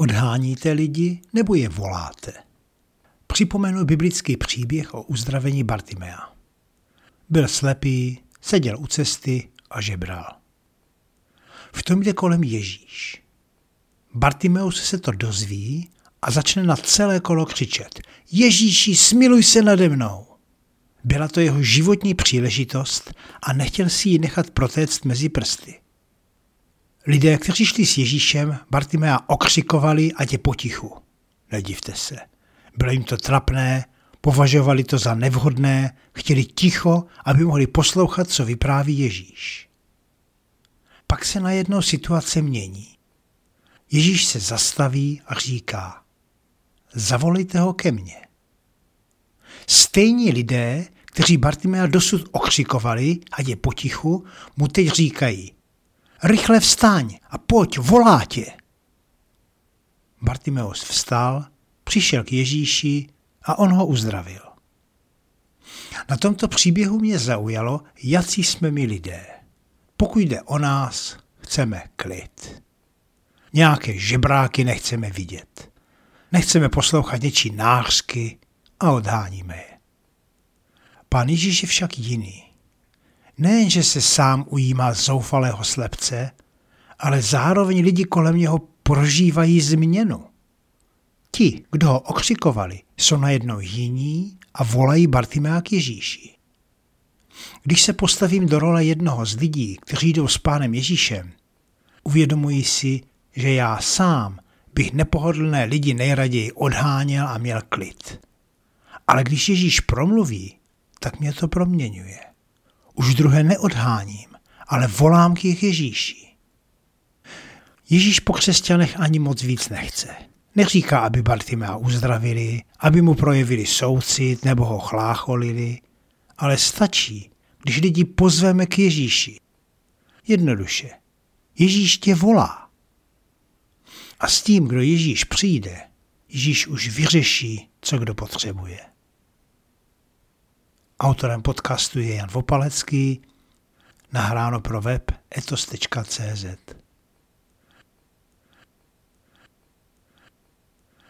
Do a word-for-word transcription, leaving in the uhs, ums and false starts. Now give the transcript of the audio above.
Odháníte lidi nebo je voláte? Připomenu biblický příběh o uzdravení Bartimea. Byl slepý, seděl u cesty a žebral. V tom jde kolem Ježíš. Bartimeus se to dozví a začne na celé kolo křičet: Ježíši, smiluj se nade mnou! Byla to jeho životní příležitost a nechtěl si ji nechat protéct mezi prsty. Lidé, kteří šli s Ježíšem, Bartimea okřikovali, ať je potichu. Nedivte se. Bylo jim to trapné, považovali to za nevhodné, chtěli ticho, aby mohli poslouchat, co vypráví Ježíš. Pak se najednou situace mění. Ježíš se zastaví a říká: Zavolejte ho ke mně. Stejní lidé, kteří Bartimea dosud okřikovali, ať je potichu, mu teď říkají: Rychle vstaň a pojď, volá tě. Bartimeus vstal, přišel k Ježíši a on ho uzdravil. Na tomto příběhu mě zaujalo, jací jsme my lidé. Pokud jde o nás, chceme klid. Nějaké žebráky nechceme vidět. Nechceme poslouchat něčí nářky a odháníme je. Pán Ježíš je však jiný. Nejenže se sám ujímá zoufalého slepce, ale zároveň lidi kolem něho prožívají změnu. Ti, kdo ho okřikovali, jsou najednou jiní a volají Bartimea k Ježíši. Když se postavím do role jednoho z lidí, kteří jdou s Pánem Ježíšem, uvědomuji si, že já sám bych nepohodlné lidi nejraději odháněl a měl klid. Ale když Ježíš promluví, tak mě to proměňuje. Už druhé neodháním, ale volám k jejich Ježíši. Ježíš po křesťanech ani moc víc nechce. Neříká, aby Bartimea uzdravili, aby mu projevili soucit nebo ho chlácholili, ale stačí, když lidi pozveme k Ježíši. Jednoduše. Ježíš tě volá. A s tím, kdo Ježíš přijde, Ježíš už vyřeší, co kdo potřebuje. Autorem podcastu je Jan Vopalecký, nahráno pro web etos tečka cé zet.